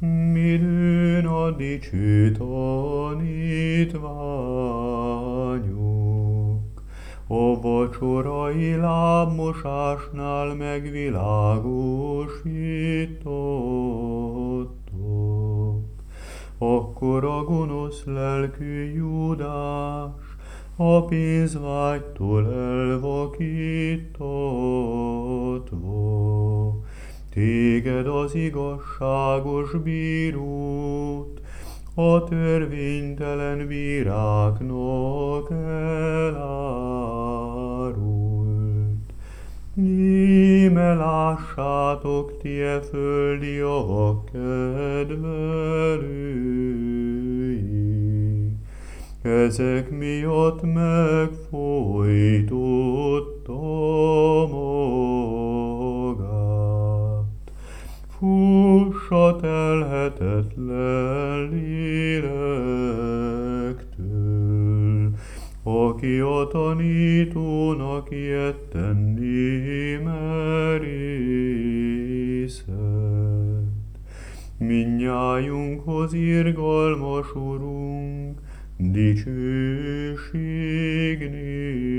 Midőn a dicső tanítványok, a vacsorai lábmosásnál megvilágosítottok. Akkor a gonosz lelkű Júdás a pénzvágytól elvakítatva, téged az igazságos bírót a törvénytelen bíráknak elárult. Íme lássátok ti e földi javak kedvelői, ezek miatt megfojtotta magát. Fuss a telhetetlen lélektől, aki a tanítónak ilyet tenni merészet. Mindnyájunkhoz irgalmas Urunk, dicsőség néked.